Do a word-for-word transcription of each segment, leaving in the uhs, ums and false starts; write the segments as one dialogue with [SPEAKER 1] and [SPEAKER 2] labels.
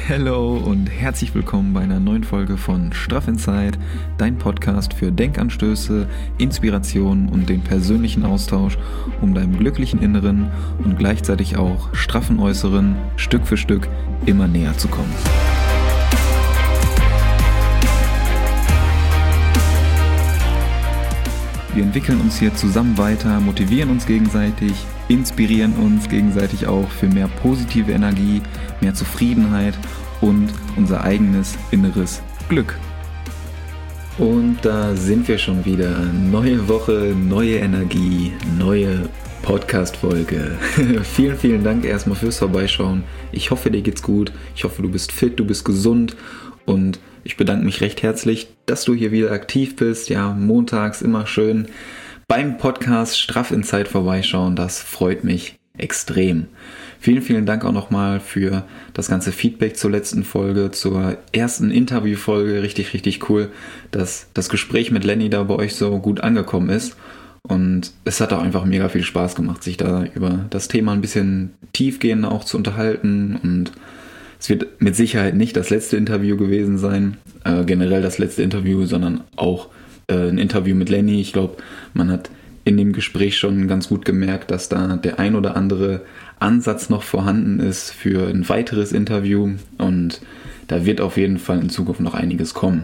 [SPEAKER 1] Hello und herzlich willkommen bei einer neuen Folge von Straff Inside, dein Podcast für Denkanstöße, Inspiration und den persönlichen Austausch, um deinem glücklichen Inneren und gleichzeitig auch straffen Äußeren Stück für Stück immer näher zu kommen. Wir entwickeln uns hier zusammen weiter, motivieren uns gegenseitig, inspirieren uns gegenseitig auch für mehr positive Energie, mehr Zufriedenheit und unser eigenes inneres Glück. Und da sind wir schon wieder. Neue Woche, neue Energie, neue Podcast-Folge. Vielen, vielen Dank erstmal fürs Vorbeischauen. Ich hoffe, dir geht's gut. Ich hoffe, du bist fit, du bist gesund und ich bedanke mich recht herzlich, dass du hier wieder aktiv bist. Ja, montags immer schön beim Podcast Straff Inside vorbeischauen. Das freut mich extrem. Vielen, vielen Dank auch nochmal für das ganze Feedback zur letzten Folge, zur ersten Interviewfolge. Richtig, richtig cool, dass das Gespräch mit Lenny da bei euch so gut angekommen ist. Und es hat auch einfach mega viel Spaß gemacht, sich da über das Thema ein bisschen tiefgehender auch zu unterhalten. Und es wird mit Sicherheit nicht das letzte Interview gewesen sein, äh, generell das letzte Interview, sondern auch äh, ein Interview mit Lenny. Ich glaube, man hat in dem Gespräch schon ganz gut gemerkt, dass da der ein oder andere Ansatz noch vorhanden ist für ein weiteres Interview und da wird auf jeden Fall in Zukunft noch einiges kommen.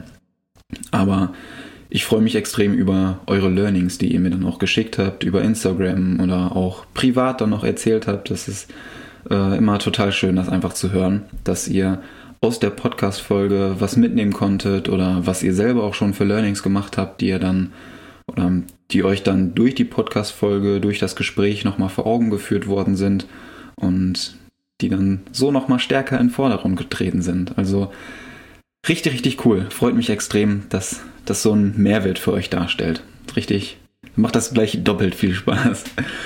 [SPEAKER 1] Aber ich freue mich extrem über eure Learnings, die ihr mir dann auch geschickt habt, über Instagram oder auch privat dann noch erzählt habt. Das ist äh, immer total schön, das einfach zu hören, dass ihr aus der Podcast-Folge was mitnehmen konntet oder was ihr selber auch schon für Learnings gemacht habt, die ihr dann oder die euch dann durch die Podcast-Folge, durch das Gespräch nochmal vor Augen geführt worden sind und die dann so nochmal stärker in den Vordergrund getreten sind. Also richtig, richtig cool. Freut mich extrem, dass das so einen Mehrwert für euch darstellt. Richtig, macht das gleich doppelt viel Spaß.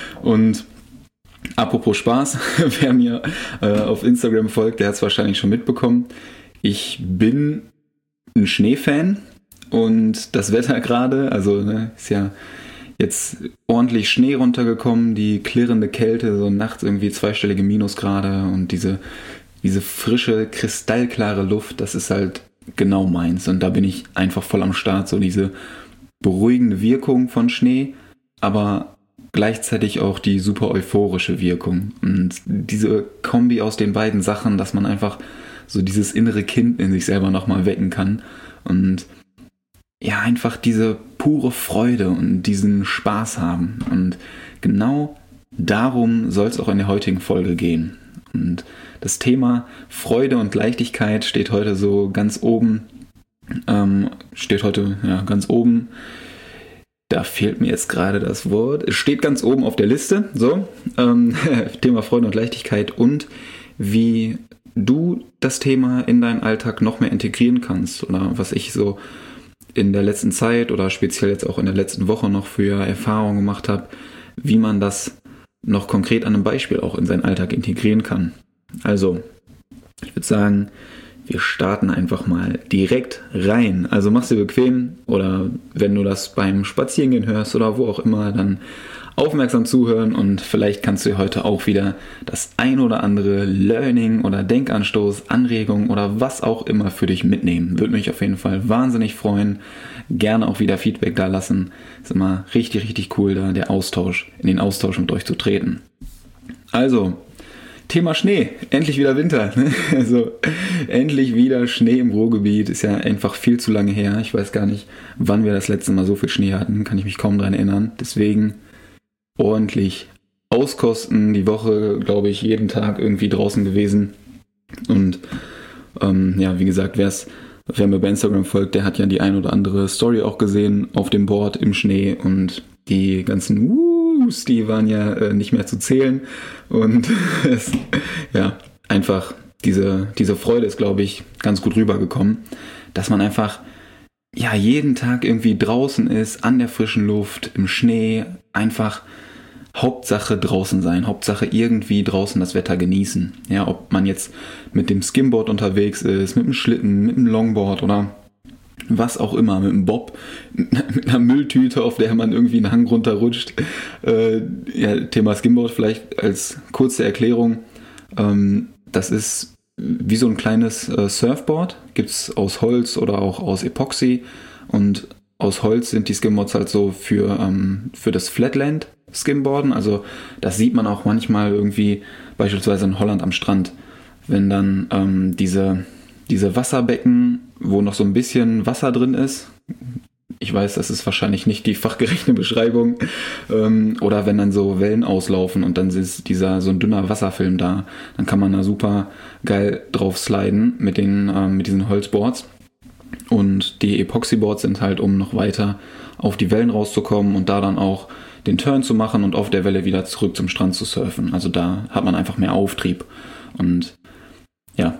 [SPEAKER 1] Und apropos Spaß, wer mir äh, auf Instagram folgt, der hat es wahrscheinlich schon mitbekommen. Ich bin ein Schneefan. Und das Wetter gerade, also ne, ist ja jetzt ordentlich Schnee runtergekommen, die klirrende Kälte, so nachts irgendwie zweistellige Minusgrade und diese, diese frische, kristallklare Luft, das ist halt genau meins. Und da bin ich einfach voll am Start, so diese beruhigende Wirkung von Schnee, aber gleichzeitig auch die super euphorische Wirkung. Und diese Kombi aus den beiden Sachen, dass man einfach so dieses innere Kind in sich selber nochmal wecken kann und ja, einfach diese pure Freude und diesen Spaß haben. Und genau darum soll es auch in der heutigen Folge gehen. Und das Thema Freude und Leichtigkeit steht heute so ganz oben. Ähm, steht heute ja ganz oben. Da fehlt mir jetzt gerade das Wort. Es steht ganz oben auf der Liste. So, ähm, Thema Freude und Leichtigkeit und wie du das Thema in deinen Alltag noch mehr integrieren kannst. Oder was ich so in der letzten Zeit oder speziell jetzt auch in der letzten Woche noch für Erfahrungen gemacht habe, wie man das noch konkret an einem Beispiel auch in seinen Alltag integrieren kann. Also, ich würde sagen, wir starten einfach mal direkt rein. Also mach's dir bequem oder wenn du das beim Spazierengehen hörst oder wo auch immer, dann aufmerksam zuhören und vielleicht kannst du heute auch wieder das ein oder andere Learning oder Denkanstoß, Anregung oder was auch immer für dich mitnehmen. Würde mich auf jeden Fall wahnsinnig freuen. Gerne auch wieder Feedback da lassen. Ist immer richtig, richtig cool, da der Austausch, in den Austausch mit euch zu treten. Also, Thema Schnee. Endlich wieder Winter. Also, endlich wieder Schnee im Ruhrgebiet. Ist ja einfach viel zu lange her. Ich weiß gar nicht, wann wir das letzte Mal so viel Schnee hatten. Kann ich mich kaum dran erinnern. Deswegen ordentlich auskosten. Die Woche, glaube ich, jeden Tag irgendwie draußen gewesen. Und ähm, ja, wie gesagt, wer's, wer mir bei Instagram folgt, der hat ja die ein oder andere Story auch gesehen auf dem Board im Schnee. Und die ganzen Wuhs, die waren ja äh, nicht mehr zu zählen. Und es, ja, einfach diese, diese Freude ist, glaube ich, ganz gut rübergekommen, dass man einfach ja jeden Tag irgendwie draußen ist, an der frischen Luft, im Schnee, einfach Hauptsache draußen sein, Hauptsache irgendwie draußen das Wetter genießen. Ja, ob man jetzt mit dem Skimboard unterwegs ist, mit dem Schlitten, mit dem Longboard oder was auch immer, mit dem Bob, mit einer Mülltüte, auf der man irgendwie einen Hang runterrutscht. Äh, ja, Thema Skimboard vielleicht als kurze Erklärung. Ähm, das ist wie so ein kleines äh, Surfboard, gibt es aus Holz oder auch aus Epoxy, und aus Holz sind die Skimboards halt so für, ähm, für das Flatland Skimboarden, also das sieht man auch manchmal irgendwie beispielsweise in Holland am Strand, wenn dann ähm, diese, diese Wasserbecken, wo noch so ein bisschen Wasser drin ist, ich weiß, das ist wahrscheinlich nicht die fachgerechte Beschreibung, ähm, oder wenn dann so Wellen auslaufen und dann ist dieser so ein dünner Wasserfilm da, dann kann man da super geil drauf sliden mit den ähm, mit diesen Holzboards. Und die Epoxyboards sind halt, um noch weiter auf die Wellen rauszukommen und da dann auch den Turn zu machen und auf der Welle wieder zurück zum Strand zu surfen. Also da hat man einfach mehr Auftrieb. Und ja,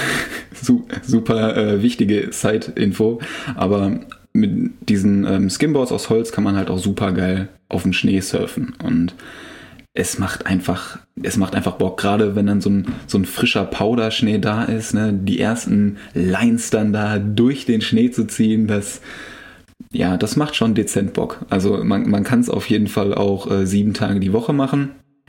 [SPEAKER 1] super äh, wichtige Side-Info. Aber mit diesen ähm, Skimboards aus Holz kann man halt auch super geil auf dem Schnee surfen. Und es macht einfach, es macht einfach Bock, gerade wenn dann so ein, so ein frischer Powderschnee da ist, ne, die ersten Lines dann da durch den Schnee zu ziehen, das, ja, das macht schon dezent Bock. Also man, man kann es auf jeden Fall auch äh, sieben Tage die Woche machen.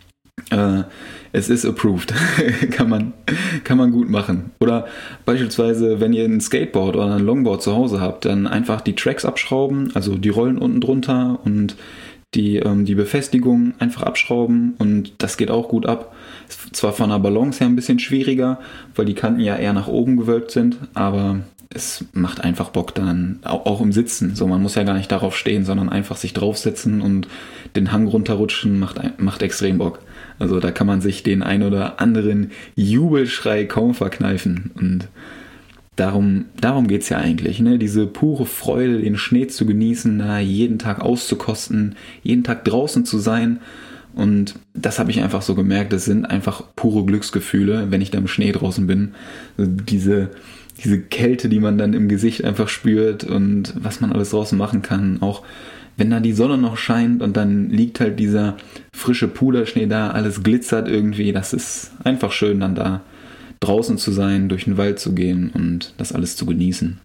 [SPEAKER 1] Äh, es ist approved. kann man, kann man gut machen. Oder beispielsweise, wenn ihr ein Skateboard oder ein Longboard zu Hause habt, dann einfach die Tracks abschrauben, also die Rollen unten drunter und die, ähm, die Befestigung einfach abschrauben, und das geht auch gut ab. Ist zwar von der Balance her ein bisschen schwieriger, weil die Kanten ja eher nach oben gewölbt sind, aber es macht einfach Bock dann, auch, auch im Sitzen. So, man muss ja gar nicht darauf stehen, sondern einfach sich draufsetzen und den Hang runterrutschen, macht, macht extrem Bock. Also da kann man sich den ein oder anderen Jubelschrei kaum verkneifen, und Darum, darum geht es ja eigentlich, ne? Diese pure Freude, den Schnee zu genießen, da jeden Tag auszukosten, jeden Tag draußen zu sein. Und das habe ich einfach so gemerkt, das sind einfach pure Glücksgefühle, wenn ich da im Schnee draußen bin. Also diese, diese Kälte, die man dann im Gesicht einfach spürt und was man alles draußen machen kann. Auch wenn da die Sonne noch scheint und dann liegt halt dieser frische Puderschnee da, alles glitzert irgendwie, das ist einfach schön dann da draußen zu sein, durch den Wald zu gehen und das alles zu genießen.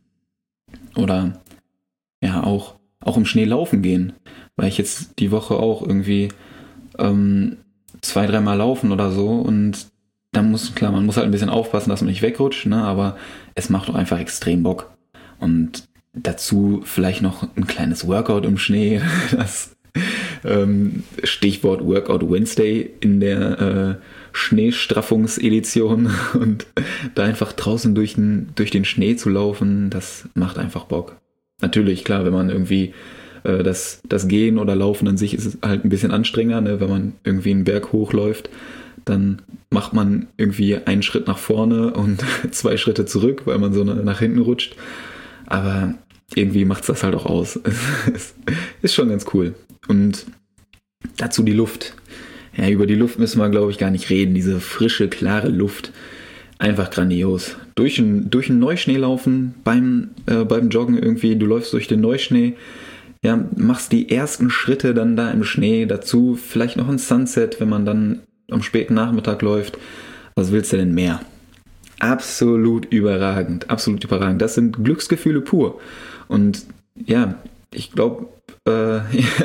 [SPEAKER 1] Oder ja, auch, auch im Schnee laufen gehen, weil ich jetzt die Woche auch irgendwie ähm, zwei, dreimal laufen oder so, und dann muss, klar, man muss halt ein bisschen aufpassen, dass man nicht wegrutscht, ne, aber es macht doch einfach extrem Bock. Und dazu vielleicht noch ein kleines Workout im Schnee, das ähm, Stichwort Workout Wednesday in der äh, Schneestraffungsedition, und da einfach draußen durch den, durch den Schnee zu laufen, das macht einfach Bock. Natürlich, klar, wenn man irgendwie äh, das, das Gehen oder Laufen an sich ist halt ein bisschen anstrengender, ne? Wenn man irgendwie einen Berg hochläuft, dann macht man irgendwie einen Schritt nach vorne und zwei Schritte zurück, weil man so nach hinten rutscht. Aber irgendwie macht es das halt auch aus. Ist schon ganz cool. Und dazu die Luft. Ja, über die Luft müssen wir, glaube ich, gar nicht reden. Diese frische, klare Luft, einfach grandios. Durch einen durch einen Neuschnee laufen, beim, äh, beim Joggen irgendwie, du läufst durch den Neuschnee, ja, machst die ersten Schritte dann da im Schnee, dazu vielleicht noch ein Sunset, wenn man dann am späten Nachmittag läuft. Was willst du denn mehr? Absolut überragend, absolut überragend. Das sind Glücksgefühle pur. Und ja, ich glaube, äh,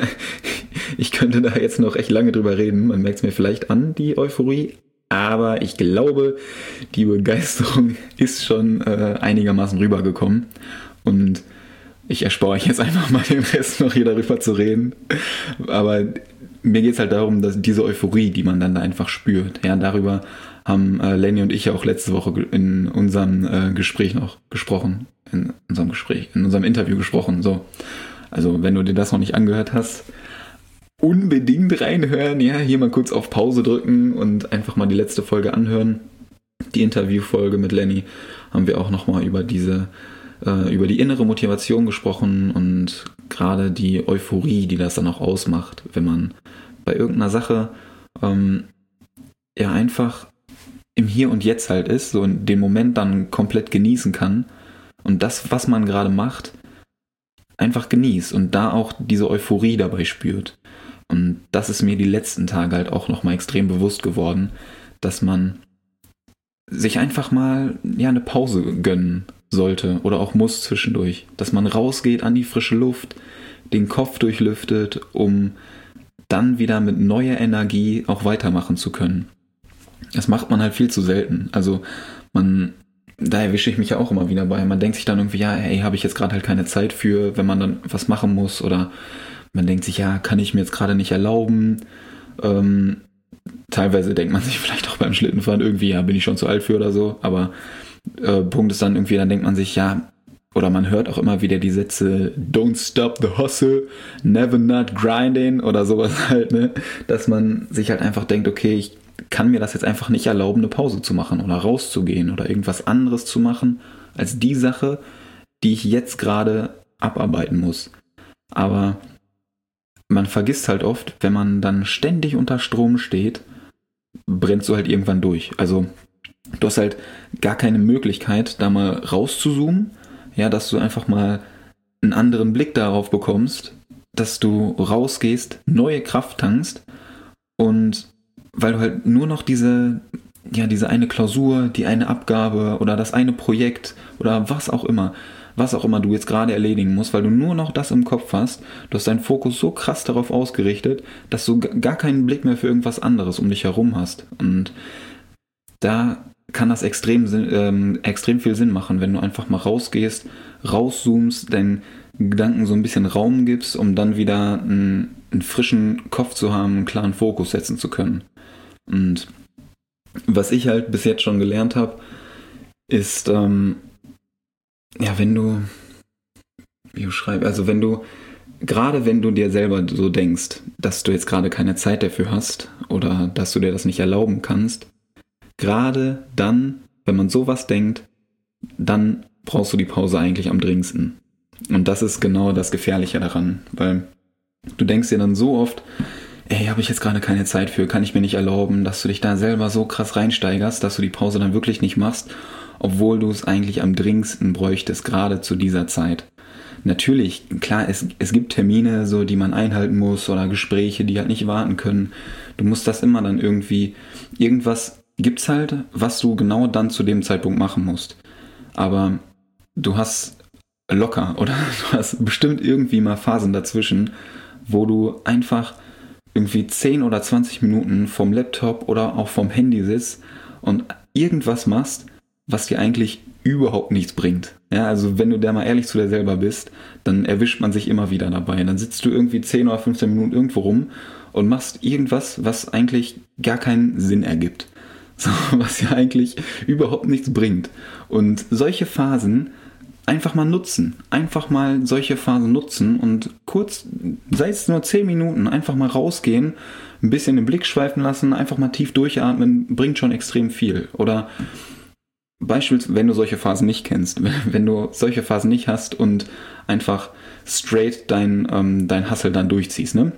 [SPEAKER 1] ich könnte da jetzt noch echt lange drüber reden. Man merkt es mir vielleicht an, die Euphorie. Aber ich glaube, die Begeisterung ist schon äh, einigermaßen rübergekommen. Und ich erspare euch jetzt einfach mal den Rest noch hier darüber zu reden. Aber mir geht es halt darum, dass diese Euphorie, die man dann da einfach spürt, ja, darüber haben äh, Lenny und ich ja auch letzte Woche in unserem äh, Gespräch noch gesprochen. In unserem Gespräch, in unserem Interview gesprochen. So. Also, wenn du dir das noch nicht angehört hast, unbedingt reinhören, ja, hier mal kurz auf Pause drücken und einfach mal die letzte Folge anhören. Die Interviewfolge mit Lenny haben wir auch nochmal über diese, äh, über die innere Motivation gesprochen und gerade die Euphorie, die das dann auch ausmacht, wenn man bei irgendeiner Sache ähm, ja einfach im Hier und Jetzt halt ist, so den Moment dann komplett genießen kann und das, was man gerade macht, einfach genießt und da auch diese Euphorie dabei spürt. Und das ist mir die letzten Tage halt auch nochmal extrem bewusst geworden, dass man sich einfach mal ja eine Pause gönnen sollte oder auch muss zwischendurch. Dass man rausgeht an die frische Luft, den Kopf durchlüftet, um dann wieder mit neuer Energie auch weitermachen zu können. Das macht man halt viel zu selten. Also Man, da erwische ich mich ja auch immer wieder bei. Man denkt sich dann irgendwie, ja, hey, habe ich jetzt gerade halt keine Zeit für, wenn man dann was machen muss, oder man denkt sich, ja, kann ich mir jetzt gerade nicht erlauben. Ähm, teilweise denkt man sich vielleicht auch beim Schlittenfahren irgendwie, ja, bin ich schon zu alt für oder so, aber äh, Punkt ist dann irgendwie, dann denkt man sich, ja, oder man hört auch immer wieder die Sätze, don't stop the hustle, never not grinding oder sowas halt, ne, dass man sich halt einfach denkt, okay, ich kann mir das jetzt einfach nicht erlauben, eine Pause zu machen oder rauszugehen oder irgendwas anderes zu machen als die Sache, die ich jetzt gerade abarbeiten muss. Aber man vergisst halt oft, wenn man dann ständig unter Strom steht, brennst du halt irgendwann durch. Also du hast halt gar keine Möglichkeit, da mal rauszuzoomen, ja, dass du einfach mal einen anderen Blick darauf bekommst, dass du rausgehst, neue Kraft tankst, und weil du halt nur noch diese, ja, diese eine Klausur, die eine Abgabe oder das eine Projekt oder was auch immer, was auch immer du jetzt gerade erledigen musst, weil du nur noch das im Kopf hast, du hast deinen Fokus so krass darauf ausgerichtet, dass du gar keinen Blick mehr für irgendwas anderes um dich herum hast. Und da kann das extrem, ähm, extrem viel Sinn machen, wenn du einfach mal rausgehst, rauszoomst, deinen Gedanken so ein bisschen Raum gibst, um dann wieder einen, einen frischen Kopf zu haben, einen klaren Fokus setzen zu können. Und was ich halt bis jetzt schon gelernt habe, ist, ähm, ja, wenn du, wie du schreibst, also wenn du, gerade wenn du dir selber so denkst, dass du jetzt gerade keine Zeit dafür hast oder dass du dir das nicht erlauben kannst, gerade dann, wenn man sowas denkt, dann brauchst du die Pause eigentlich am dringendsten. Und das ist genau das Gefährliche daran, weil du denkst dir dann so oft, ey, habe ich jetzt gerade keine Zeit für, kann ich mir nicht erlauben, dass du dich da selber so krass reinsteigerst, dass du die Pause dann wirklich nicht machst, obwohl du es eigentlich am dringendsten bräuchtest, gerade zu dieser Zeit. Natürlich, klar, es, es gibt Termine, so, die man einhalten muss, oder Gespräche, die halt nicht warten können. Du musst das immer dann irgendwie, irgendwas gibt's halt, was du genau dann zu dem Zeitpunkt machen musst. Aber du hast locker, oder du hast bestimmt irgendwie mal Phasen dazwischen, wo du einfach irgendwie zehn oder zwanzig Minuten vom Laptop oder auch vom Handy sitzt und irgendwas machst, was dir eigentlich überhaupt nichts bringt. Ja, also wenn du da mal ehrlich zu dir selber bist, dann erwischt man sich immer wieder dabei. Dann sitzt du irgendwie zehn oder fünfzehn Minuten irgendwo rum und machst irgendwas, was eigentlich gar keinen Sinn ergibt. So, was ja eigentlich überhaupt nichts bringt. Und solche Phasen einfach mal nutzen. Einfach mal solche Phasen nutzen und kurz, sei es nur zehn Minuten, einfach mal rausgehen, ein bisschen den Blick schweifen lassen, einfach mal tief durchatmen, bringt schon extrem viel. Oder beispielsweise, wenn du solche Phasen nicht kennst, wenn du solche Phasen nicht hast und einfach straight dein, ähm, dein Hustle dann durchziehst, ne?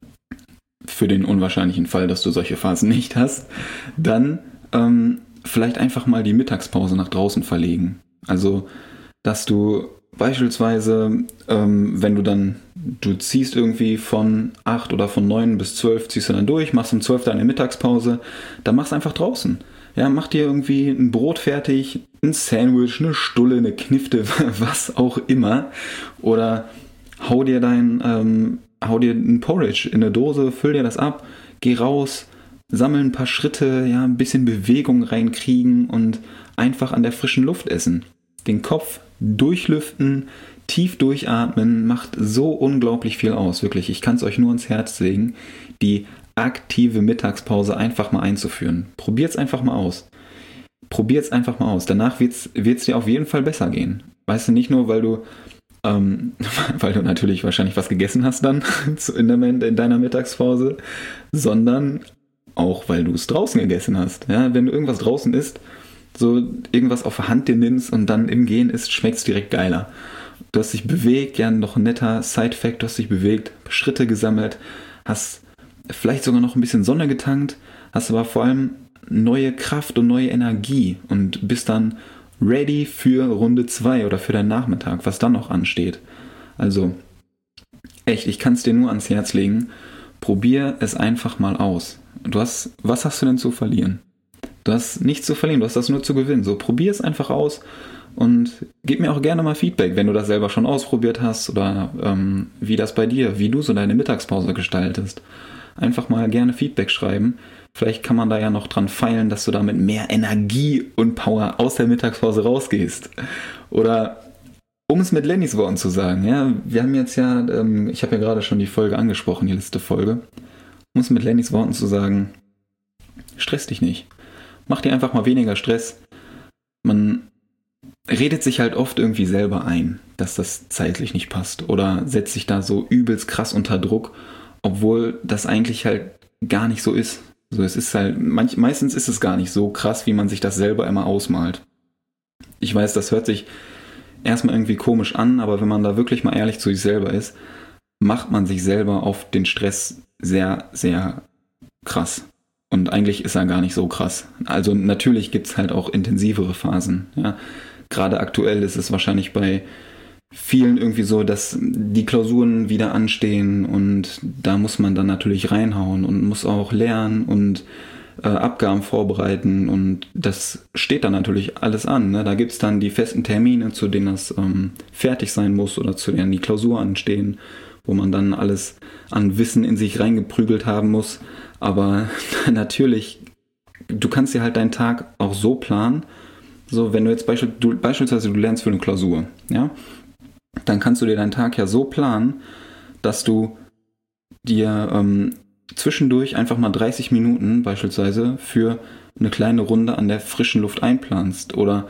[SPEAKER 1] Für den unwahrscheinlichen Fall, dass du solche Phasen nicht hast, dann ähm, vielleicht einfach mal die Mittagspause nach draußen verlegen. Also, dass du beispielsweise, ähm, wenn du dann, du ziehst irgendwie von acht oder von neun bis zwölf, ziehst du dann durch, machst um zwölf deine Mittagspause, dann machst einfach draußen. Ja, mach dir irgendwie ein Brot fertig, ein Sandwich, eine Stulle, eine Knifte, was auch immer. Oder hau dir dein, ähm, hau dir ein Porridge in eine Dose, füll dir das ab, geh raus, sammel ein paar Schritte, ja, ein bisschen Bewegung reinkriegen und einfach an der frischen Luft essen. Den Kopf durchlüften, tief durchatmen, macht so unglaublich viel aus, wirklich. Ich kann es euch nur ans Herz legen, die aktive Mittagspause einfach mal einzuführen. Probiert es einfach mal aus. Probiert es einfach mal aus. Danach wird es dir auf jeden Fall besser gehen. Weißt du, nicht nur, weil du ähm, weil du natürlich wahrscheinlich was gegessen hast dann in, der, in deiner Mittagspause, sondern auch, weil du es draußen gegessen hast. Ja, wenn du irgendwas draußen isst, so irgendwas auf der Hand dir nimmst und dann im Gehen isst, schmeckt es direkt geiler. Du hast dich bewegt, ja, noch ein netter Side-Fact, du hast dich bewegt, Schritte gesammelt, hast vielleicht sogar noch ein bisschen Sonne getankt, hast aber vor allem neue Kraft und neue Energie und bist dann ready für Runde zwei oder für deinen Nachmittag, was dann noch ansteht. Also, echt, ich kann es dir nur ans Herz legen, probier es einfach mal aus. Du hast, was hast du denn zu verlieren? Du hast nichts zu verlieren, du hast das nur zu gewinnen. So, probier es einfach aus und gib mir auch gerne mal Feedback, wenn du das selber schon ausprobiert hast oder ähm, wie das bei dir, wie du so deine Mittagspause gestaltest. Einfach mal gerne Feedback schreiben. Vielleicht kann man da ja noch dran feilen, dass du da mit mehr Energie und Power aus der Mittagspause rausgehst. Oder um es mit Lennys Worten zu sagen, ja, wir haben jetzt ja, ähm, ich habe ja gerade schon die Folge angesprochen, die letzte Folge, um es mit Lennys Worten zu sagen, stress dich nicht. Mach dir einfach mal weniger Stress. Man redet sich halt oft irgendwie selber ein, dass das zeitlich nicht passt oder setzt sich da so übelst krass unter Druck, obwohl das eigentlich halt gar nicht so ist. So, es ist halt, manch, meistens ist es gar nicht so krass, wie man sich das selber immer ausmalt. Ich weiß, das hört sich erstmal irgendwie komisch an, aber wenn man da wirklich mal ehrlich zu sich selber ist, macht man sich selber auf den Stress sehr, sehr krass. Und eigentlich ist er gar nicht so krass. Also natürlich gibt es halt auch intensivere Phasen. Ja. Gerade aktuell ist es wahrscheinlich bei vielen irgendwie so, dass die Klausuren wieder anstehen und da muss man dann natürlich reinhauen und muss auch lernen und äh, Abgaben vorbereiten und das steht dann natürlich alles an. Ne? Da gibt es dann die festen Termine, zu denen das ähm, fertig sein muss oder zu denen die Klausuren anstehen, wo man dann alles an Wissen in sich reingeprügelt haben muss. Aber natürlich, du kannst dir halt deinen Tag auch so planen, so wenn du jetzt beispiel, du, beispielsweise du lernst für eine Klausur, ja, dann kannst du dir deinen Tag ja so planen, dass du dir ähm, zwischendurch einfach mal dreißig Minuten beispielsweise für eine kleine Runde an der frischen Luft einplanst. Oder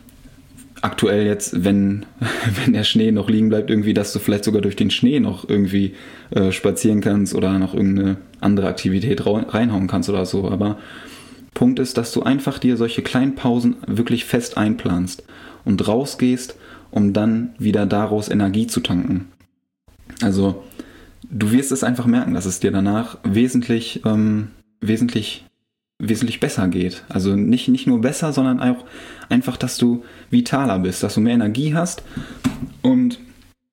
[SPEAKER 1] aktuell jetzt, wenn, wenn der Schnee noch liegen bleibt, irgendwie, dass du vielleicht sogar durch den Schnee noch irgendwie äh, spazieren kannst oder noch irgendeine andere Aktivität ra- reinhauen kannst oder so. Aber Punkt ist, dass du einfach dir solche kleinen Pausen wirklich fest einplanst und rausgehst, um dann wieder daraus Energie zu tanken. Also du wirst es einfach merken, dass es dir danach wesentlich, ähm, wesentlich, wesentlich besser geht. Also nicht, nicht nur besser, sondern auch einfach, dass du vitaler bist, dass du mehr Energie hast und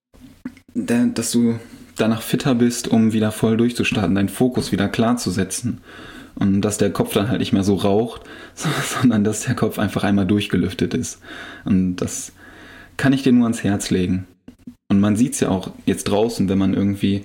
[SPEAKER 1] der, dass du danach fitter bist, um wieder voll durchzustarten, deinen Fokus wieder klar zu setzen. Und dass der Kopf dann halt nicht mehr so raucht, sondern dass der Kopf einfach einmal durchgelüftet ist. Und das kann ich dir nur ans Herz legen. Und man sieht es ja auch jetzt draußen, wenn man irgendwie,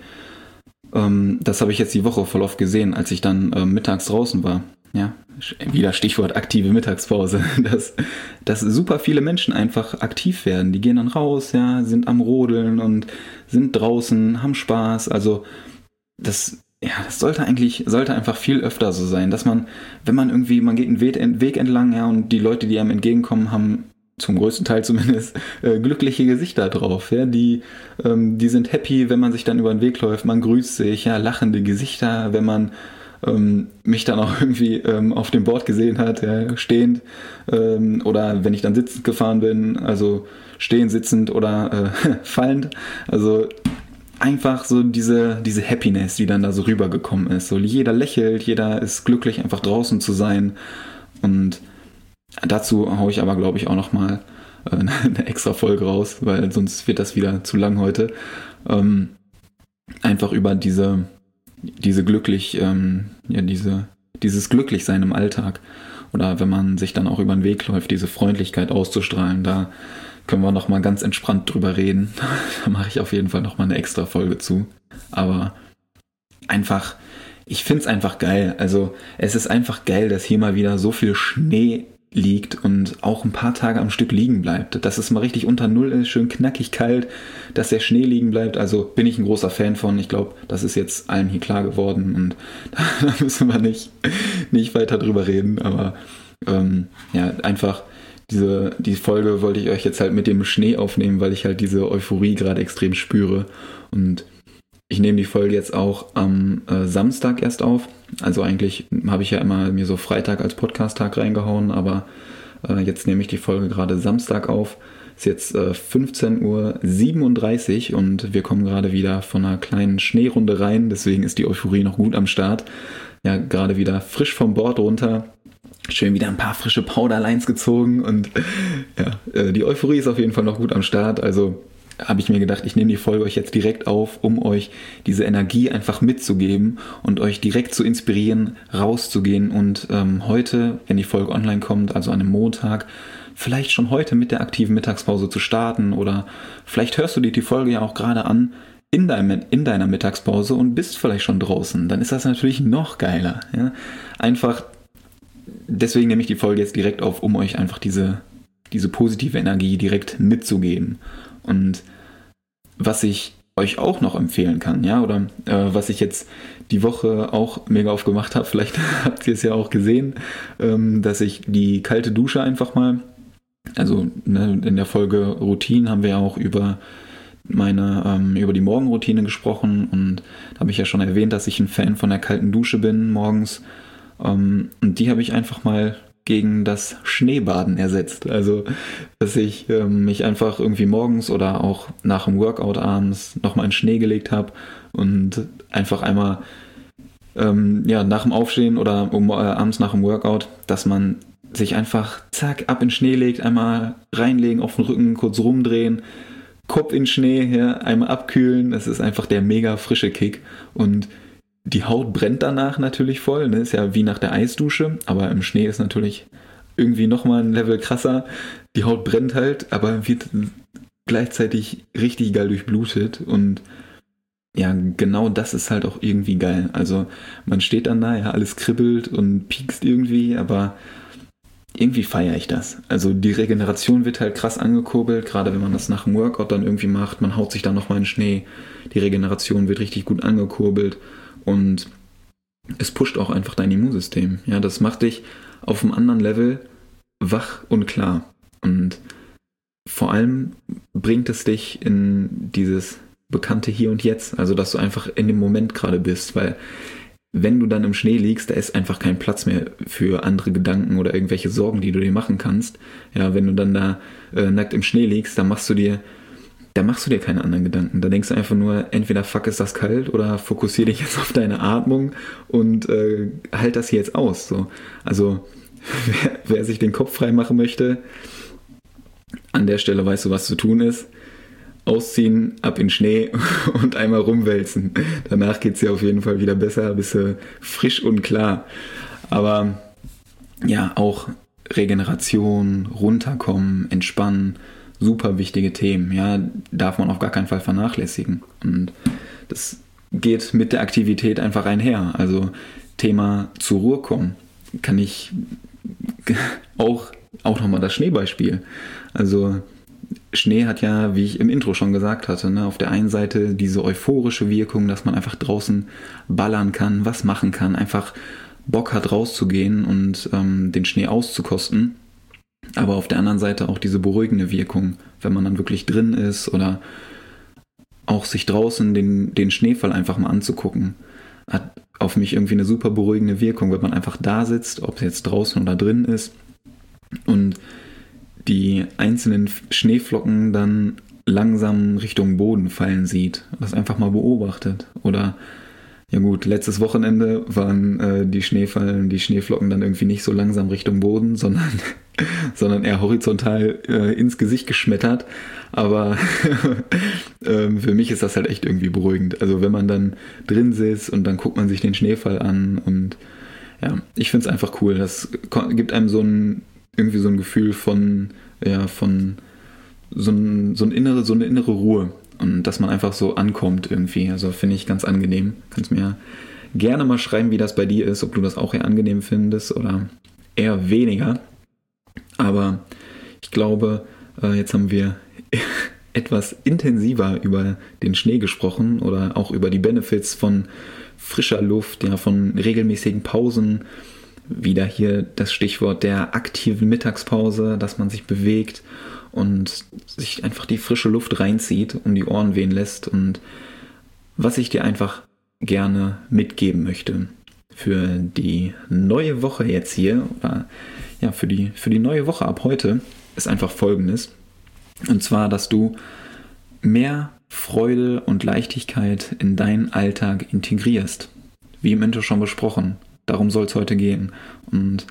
[SPEAKER 1] ähm, das habe ich jetzt die Woche voll oft gesehen, als ich dann äh, mittags draußen war. Ja, wieder Stichwort aktive Mittagspause, dass, dass super viele Menschen einfach aktiv werden. Die gehen dann raus, ja, sind am Rodeln und sind draußen, haben Spaß. Also das, ja, das sollte eigentlich, sollte einfach viel öfter so sein, dass man, wenn man irgendwie, man geht einen Weg entlang, ja, und die Leute, die einem entgegenkommen, haben zum größten Teil zumindest äh, glückliche Gesichter drauf. Ja? Die, ähm, die sind happy, wenn man sich dann über den Weg läuft, man grüßt sich, ja, lachende Gesichter, wenn man ähm, mich dann auch irgendwie ähm, auf dem Board gesehen hat, ja, stehend ähm, oder wenn ich dann sitzend gefahren bin, also stehend, sitzend oder äh, fallend. Also einfach so diese, diese Happiness, die dann da so rübergekommen ist. So jeder lächelt, jeder ist glücklich, einfach draußen zu sein. Und dazu haue ich aber, glaube ich, auch nochmal äh, eine extra Folge raus, weil sonst wird das wieder zu lang heute. Ähm, einfach über diese, diese glücklich, ähm, ja, diese, dieses Glücklichsein im Alltag. Oder wenn man sich dann auch über den Weg läuft, diese Freundlichkeit auszustrahlen, da können wir nochmal ganz entspannt drüber reden. Da mache ich auf jeden Fall nochmal eine extra Folge zu. Aber einfach, ich finde es einfach geil. Also es ist einfach geil, dass hier mal wieder so viel Schnee liegt und auch ein paar Tage am Stück liegen bleibt. Dass es mal richtig unter Null ist, schön knackig kalt, dass der Schnee liegen bleibt. Also bin ich ein großer Fan von. Ich glaube, das ist jetzt allen hier klar geworden und da müssen wir nicht, nicht weiter drüber reden. Aber ähm, ja, einfach diese die Folge wollte ich euch jetzt halt mit dem Schnee aufnehmen, weil ich halt diese Euphorie gerade extrem spüre. Und ich nehme die Folge jetzt auch am äh, Samstag erst auf. Also eigentlich habe ich ja immer mir so Freitag als Podcast-Tag reingehauen, aber äh, jetzt nehme ich die Folge gerade Samstag auf. Ist jetzt äh, fünfzehn Uhr siebenunddreißig und wir kommen gerade wieder von einer kleinen Schneerunde rein. Deswegen ist die Euphorie noch gut am Start. Ja, gerade wieder frisch vom Board runter. Schön wieder ein paar frische Powderlines gezogen und ja, äh, die Euphorie ist auf jeden Fall noch gut am Start. Also habe ich mir gedacht, ich nehme die Folge euch jetzt direkt auf, um euch diese Energie einfach mitzugeben und euch direkt zu inspirieren, rauszugehen und ähm, heute, wenn die Folge online kommt, also an einem Montag, vielleicht schon heute mit der aktiven Mittagspause zu starten oder vielleicht hörst du dir die Folge ja auch gerade an in, deinem, in deiner Mittagspause und bist vielleicht schon draußen. Dann ist das natürlich noch geiler. Ja? Einfach, deswegen nehme ich die Folge jetzt direkt auf, um euch einfach diese, diese positive Energie direkt mitzugeben. Und was ich euch auch noch empfehlen kann, ja, oder äh, was ich jetzt die Woche auch mega oft gemacht habe, vielleicht habt ihr es ja auch gesehen, ähm, dass ich die kalte Dusche einfach mal, also ne, in der Folge Routinen haben wir ja auch über meine, ähm, über die Morgenroutine gesprochen und da habe ich ja schon erwähnt, dass ich ein Fan von der kalten Dusche bin morgens, ähm, und die habe ich einfach mal gegen das Schneebaden ersetzt. Also, dass ich ähm, mich einfach irgendwie morgens oder auch nach dem Workout abends nochmal in Schnee gelegt habe und einfach einmal ähm, ja, nach dem Aufstehen oder um, äh, abends nach dem Workout, dass man sich einfach zack ab in Schnee legt, einmal reinlegen, auf den Rücken, kurz rumdrehen, Kopf in Schnee, ja, einmal abkühlen. Das ist einfach der mega frische Kick und die Haut brennt danach natürlich voll, ne? Ist ja wie nach der Eisdusche, aber im Schnee ist natürlich irgendwie nochmal ein Level krasser. Die Haut brennt halt, aber wird gleichzeitig richtig geil durchblutet und ja, genau das ist halt auch irgendwie geil. Also man steht dann da, ja, alles kribbelt und piekst irgendwie, aber irgendwie feiere ich das. Also die Regeneration wird halt krass angekurbelt, gerade wenn man das nach dem Workout dann irgendwie macht. Man haut sich dann nochmal in den Schnee, die Regeneration wird richtig gut angekurbelt. Und es pusht auch einfach dein Immunsystem. Ja, das macht dich auf einem anderen Level wach und klar. Und vor allem bringt es dich in dieses bekannte Hier und Jetzt. Also, dass du einfach in dem Moment gerade bist. Weil wenn du dann im Schnee liegst, da ist einfach kein Platz mehr für andere Gedanken oder irgendwelche Sorgen, die du dir machen kannst. Ja, wenn du dann da äh, nackt im Schnee liegst, dann machst du dir Da machst du dir keine anderen Gedanken. Da denkst du einfach nur, entweder fuck, ist das kalt oder fokussiere dich jetzt auf deine Atmung und äh, halt das hier jetzt aus. So. Also wer, wer sich den Kopf frei machen möchte, an der Stelle weißt du, was zu tun ist. Ausziehen, ab in Schnee und einmal rumwälzen. Danach geht es dir auf jeden Fall wieder besser, bist du frisch und klar. Aber ja, auch Regeneration, runterkommen, entspannen, super wichtige Themen, ja, darf man auf gar keinen Fall vernachlässigen. Und das geht mit der Aktivität einfach einher. Also Thema zur Ruhe kommen, kann ich auch, auch nochmal das Schneebeispiel. Also Schnee hat ja, wie ich im Intro schon gesagt hatte, ne, auf der einen Seite diese euphorische Wirkung, dass man einfach draußen ballern kann, was machen kann, einfach Bock hat rauszugehen und ähm, den Schnee auszukosten. Aber auf der anderen Seite auch diese beruhigende Wirkung, wenn man dann wirklich drin ist oder auch sich draußen den, den Schneefall einfach mal anzugucken, hat auf mich irgendwie eine super beruhigende Wirkung, wenn man einfach da sitzt, ob es jetzt draußen oder drin ist und die einzelnen Schneeflocken dann langsam Richtung Boden fallen sieht, das einfach mal beobachtet. Oder ja gut, letztes Wochenende waren äh, die Schneefallen, die Schneeflocken dann irgendwie nicht so langsam Richtung Boden, sondern, sondern eher horizontal äh, ins Gesicht geschmettert. Aber ähm, für mich ist das halt echt irgendwie beruhigend. Also wenn man dann drin sitzt und dann guckt man sich den Schneefall an und ja, ich finde es einfach cool. Das gibt einem so ein irgendwie so ein Gefühl von, ja, von so, ein, so, ein innere, so eine innere Ruhe. Und dass man einfach so ankommt irgendwie. Also finde ich ganz angenehm. Kannst mir gerne mal schreiben, wie das bei dir ist, ob du das auch eher angenehm findest oder eher weniger. Aber ich glaube, jetzt haben wir etwas intensiver über den Schnee gesprochen oder auch über die Benefits von frischer Luft, ja, von regelmäßigen Pausen. Wieder hier das Stichwort der aktiven Mittagspause, dass man sich bewegt und sich einfach die frische Luft reinzieht, um die Ohren wehen lässt. Und was ich dir einfach gerne mitgeben möchte für die neue Woche jetzt hier, oder ja, für die, für die neue Woche ab heute, ist einfach Folgendes. Und zwar, dass du mehr Freude und Leichtigkeit in deinen Alltag integrierst. Wie im Intro schon besprochen. Darum soll es heute gehen. Und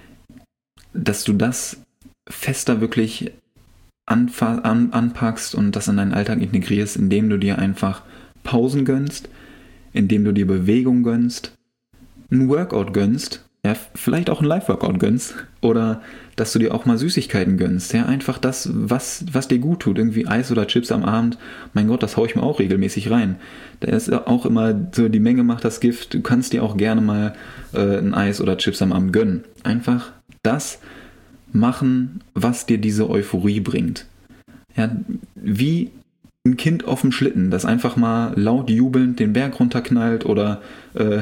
[SPEAKER 1] dass du das fester wirklich anfa- an, anpackst und das in deinen Alltag integrierst, indem du dir einfach Pausen gönnst, indem du dir Bewegung gönnst, einen Workout gönnst ja, vielleicht auch ein Live-Workout gönnst oder dass du dir auch mal Süßigkeiten gönnst. Ja, einfach das, was, was dir gut tut. Irgendwie Eis oder Chips am Abend. Mein Gott, das haue ich mir auch regelmäßig rein. Da ist auch immer so, die Menge macht das Gift. Du kannst dir auch gerne mal äh, ein Eis oder Chips am Abend gönnen. Einfach das machen, was dir diese Euphorie bringt. Ja, wie ein Kind auf dem Schlitten, das einfach mal laut jubelnd den Berg runterknallt oder äh,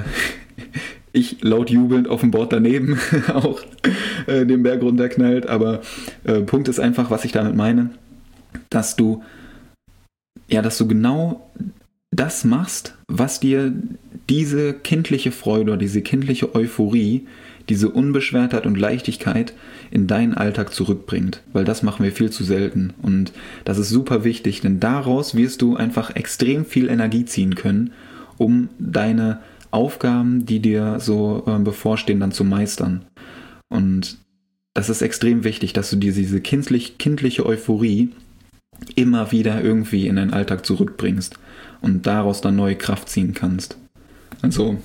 [SPEAKER 1] ich laut jubelnd auf dem Board daneben auch äh, den Berg runterknallt. Aber äh, Punkt ist einfach, was ich damit meine, dass du ja, dass du genau das machst, was dir diese kindliche Freude oder diese kindliche Euphorie, diese Unbeschwertheit und Leichtigkeit in deinen Alltag zurückbringt. Weil das machen wir viel zu selten. Und das ist super wichtig, denn daraus wirst du einfach extrem viel Energie ziehen können, um deine Aufgaben, die dir so äh, bevorstehen, dann zu meistern. Und das ist extrem wichtig, dass du dir diese kindlich, kindliche Euphorie immer wieder irgendwie in deinen Alltag zurückbringst und daraus dann neue Kraft ziehen kannst. Also,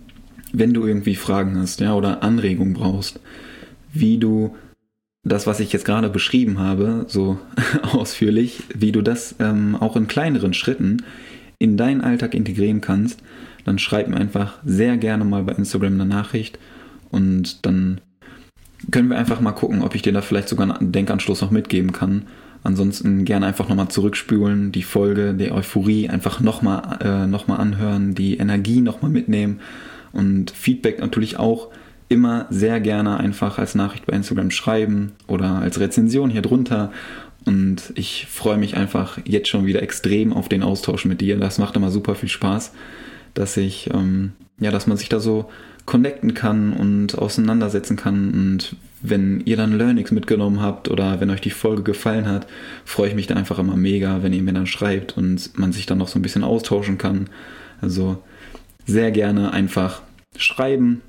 [SPEAKER 1] wenn du irgendwie Fragen hast, ja, oder Anregungen brauchst, wie du das, was ich jetzt gerade beschrieben habe, so ausführlich, wie du das ähm, auch in kleineren Schritten in deinen Alltag integrieren kannst, dann schreib mir einfach sehr gerne mal bei Instagram eine Nachricht und dann können wir einfach mal gucken, ob ich dir da vielleicht sogar einen Denkanstoß noch mitgeben kann. Ansonsten gerne einfach nochmal zurückspülen, die Folge der Euphorie einfach nochmal äh, noch mal anhören, die Energie nochmal mitnehmen und Feedback natürlich auch immer sehr gerne einfach als Nachricht bei Instagram schreiben oder als Rezension hier drunter. Und ich freue mich einfach jetzt schon wieder extrem auf den Austausch mit dir. Das macht immer super viel Spaß, dass ich, ähm, ja, dass man sich da so connecten kann und auseinandersetzen kann. Und wenn ihr dann Learnings mitgenommen habt oder wenn euch die Folge gefallen hat, freue ich mich da einfach immer mega, wenn ihr mir dann schreibt und man sich dann noch so ein bisschen austauschen kann. Also sehr gerne einfach schreiben.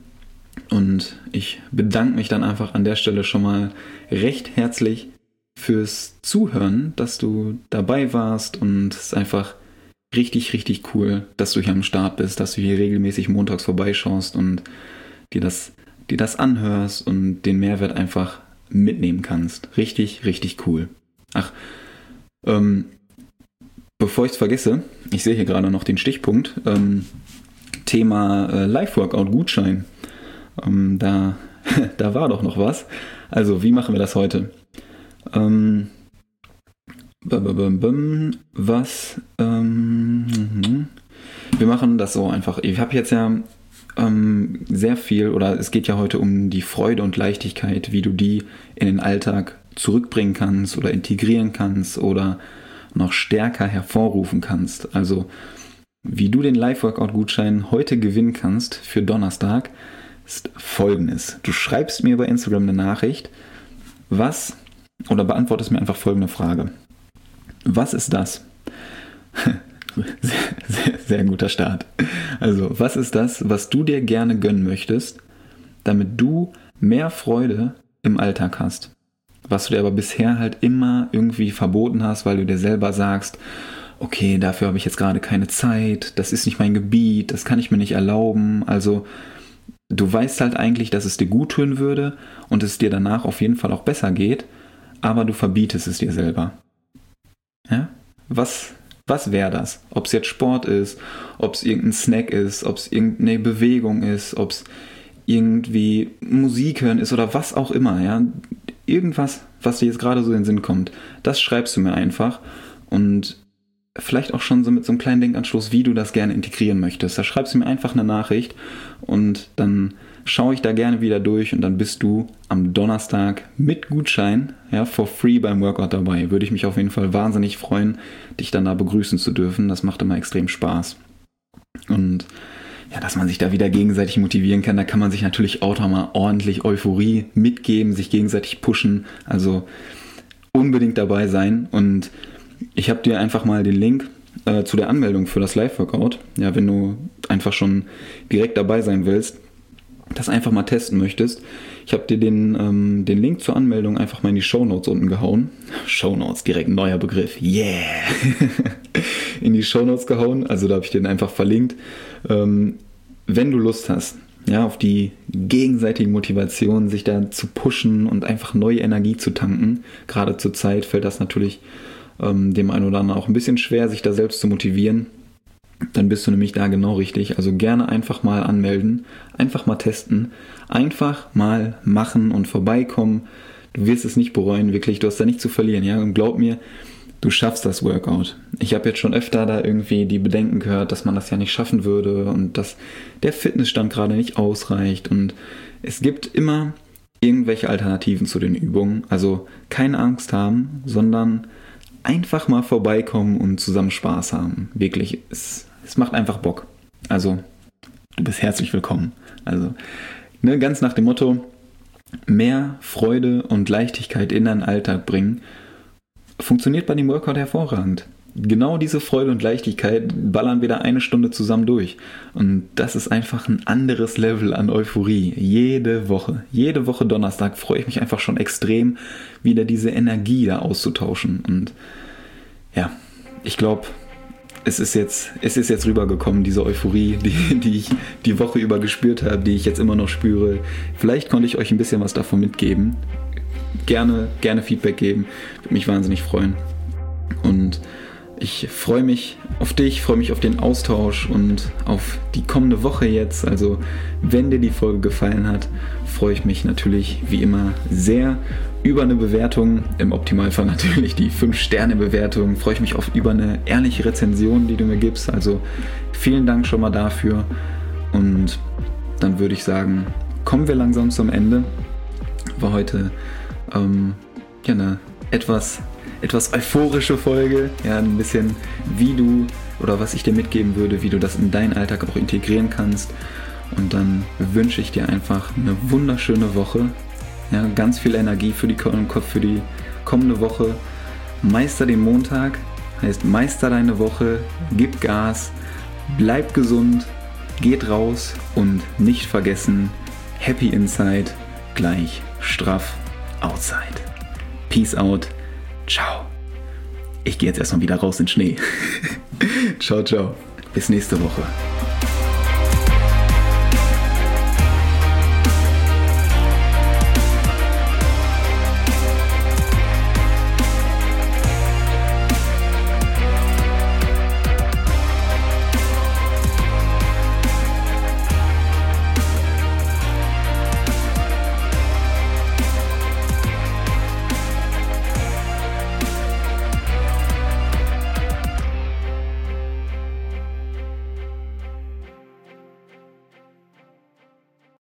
[SPEAKER 1] Und ich bedanke mich dann einfach an der Stelle schon mal recht herzlich fürs Zuhören, dass du dabei warst, und es ist einfach richtig, richtig cool, dass du hier am Start bist, dass du hier regelmäßig montags vorbeischaust und dir das, dir das anhörst und den Mehrwert einfach mitnehmen kannst. Richtig, richtig cool. Ach, ähm, bevor ich es vergesse, ich sehe hier gerade noch den Stichpunkt, ähm, Thema äh, Live-Workout-Gutschein. Ähm, da, da war doch noch was. Also, wie machen wir das heute? Ähm, was? Ähm, wir machen das so einfach. Ich habe jetzt ja ähm, sehr viel, oder es geht ja heute um die Freude und Leichtigkeit, wie du die in den Alltag zurückbringen kannst oder integrieren kannst oder noch stärker hervorrufen kannst. Also, wie du den Live-Workout-Gutschein heute gewinnen kannst für Donnerstag, ist Folgendes. Du schreibst mir bei Instagram eine Nachricht, was, oder beantwortest mir einfach folgende Frage. Was ist das? Sehr, sehr, sehr guter Start. Also, was ist das, was du dir gerne gönnen möchtest, damit du mehr Freude im Alltag hast? Was du dir aber bisher halt immer irgendwie verboten hast, weil du dir selber sagst, okay, dafür habe ich jetzt gerade keine Zeit, das ist nicht mein Gebiet, das kann ich mir nicht erlauben. Also, du weißt halt eigentlich, dass es dir gut tun würde und es dir danach auf jeden Fall auch besser geht, aber du verbietest es dir selber. Ja? Was, was wäre das? Ob es jetzt Sport ist, ob es irgendein Snack ist, ob es irgendeine Bewegung ist, ob es irgendwie Musik hören ist oder was auch immer. Ja? Irgendwas, was dir jetzt gerade so in den Sinn kommt, das schreibst du mir einfach und vielleicht auch schon so mit so einem kleinen Denkanstoß, wie du das gerne integrieren möchtest. Da schreibst du mir einfach eine Nachricht und dann schaue ich da gerne wieder durch und dann bist du am Donnerstag mit Gutschein, ja, for free beim Workout dabei. Würde ich mich auf jeden Fall wahnsinnig freuen, dich dann da begrüßen zu dürfen. Das macht immer extrem Spaß. Und ja, dass man sich da wieder gegenseitig motivieren kann, da kann man sich natürlich auch mal ordentlich Euphorie mitgeben, sich gegenseitig pushen. Also unbedingt dabei sein. Und ich habe dir einfach mal den Link äh, zu der Anmeldung für das Live-Workout, ja, wenn du einfach schon direkt dabei sein willst, das einfach mal testen möchtest. Ich habe dir den, ähm, den Link zur Anmeldung einfach mal in die Shownotes unten gehauen. Shownotes, direkt ein neuer Begriff. Yeah! In die Shownotes gehauen, also da habe ich den einfach verlinkt. Ähm, wenn du Lust hast, ja, auf die gegenseitige Motivation, sich da zu pushen und einfach neue Energie zu tanken. Gerade zur Zeit fällt das natürlich ähm, dem einen oder anderen auch ein bisschen schwer, sich da selbst zu motivieren. Dann bist du nämlich da genau richtig. Also gerne einfach mal anmelden, einfach mal testen, einfach mal machen und vorbeikommen. Du wirst es nicht bereuen, wirklich. Du hast da nichts zu verlieren, ja. Und glaub mir, du schaffst das Workout. Ich habe jetzt schon öfter da irgendwie die Bedenken gehört, dass man das ja nicht schaffen würde und dass der Fitnessstand gerade nicht ausreicht. Und es gibt immer irgendwelche Alternativen zu den Übungen. Also keine Angst haben, sondern einfach mal vorbeikommen und zusammen Spaß haben. Wirklich, es, es macht einfach Bock. Also, du bist herzlich willkommen. Also, ne, ganz nach dem Motto, mehr Freude und Leichtigkeit in deinen Alltag bringen, funktioniert bei dem Workout hervorragend. Genau diese Freude und Leichtigkeit ballern wir da eine Stunde zusammen durch. Und das ist einfach ein anderes Level an Euphorie. Jede Woche, jede Woche Donnerstag freue ich mich einfach schon extrem, wieder diese Energie da auszutauschen. Und ja, ich glaube, es ist jetzt, es ist jetzt rübergekommen, diese Euphorie, die, die ich die Woche über gespürt habe, die ich jetzt immer noch spüre. Vielleicht konnte ich euch ein bisschen was davon mitgeben. Gerne, gerne Feedback geben. Würde mich wahnsinnig freuen. Und ich freue mich auf dich, freue mich auf den Austausch und auf die kommende Woche jetzt. Also, wenn dir die Folge gefallen hat, freue ich mich natürlich wie immer sehr über eine Bewertung. Im Optimalfall natürlich die fünf Sterne Bewertung. Freue ich mich auf über eine ehrliche Rezension, die du mir gibst. Also, vielen Dank schon mal dafür. Und dann würde ich sagen, kommen wir langsam zum Ende. War heute ähm, ja, eine etwas, etwas euphorische Folge, ja, ein bisschen wie du oder was ich dir mitgeben würde, wie du das in deinen Alltag auch integrieren kannst. Und dann wünsche ich dir einfach eine wunderschöne Woche, ja, ganz viel Energie für die, für die kommende Woche. Meister den Montag, heißt meister deine Woche, gib Gas, bleib gesund, geht raus und nicht vergessen, happy inside gleich straff outside. Peace out. Ciao. Ich gehe jetzt erstmal wieder raus in den Schnee. Ciao, ciao. Bis nächste Woche.